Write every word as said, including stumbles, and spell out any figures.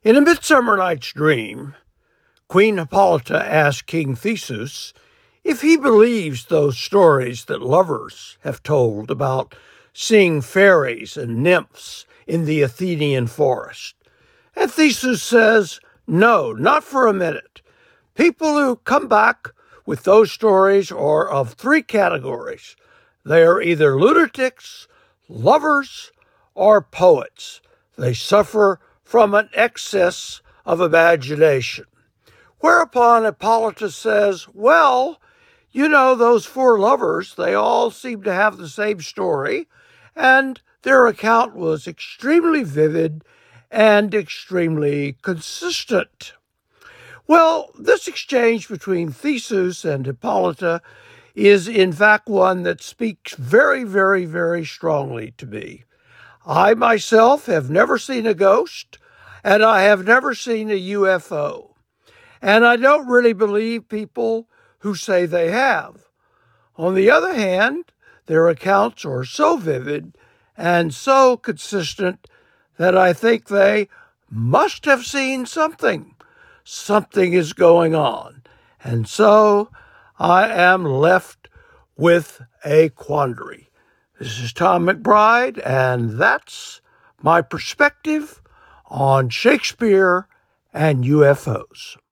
In A Midsummer Night's Dream, Queen Hippolyta asks King Theseus if he believes those stories that lovers have told about seeing fairies and nymphs in the Athenian forest. And Theseus says, no, not for a minute. People who come back with those stories are of three categories. They are either lunatics, lovers, or poets. They suffer from an excess of imagination. Whereupon Hippolyta says, well, you know, those four lovers, they all seem to have the same story, and their account was extremely vivid and extremely consistent. Well, this exchange between Theseus and Hippolyta is in fact one that speaks very, very, very strongly to me. I myself have never seen a ghost, and I have never seen a U F O. And I don't really believe people who say they have. On the other hand, their accounts are so vivid and so consistent that I think they must have seen something. Something is going on. And so I am left with a quandary. This is Tom McBride, and that's my perspective on Shakespeare and U F Os.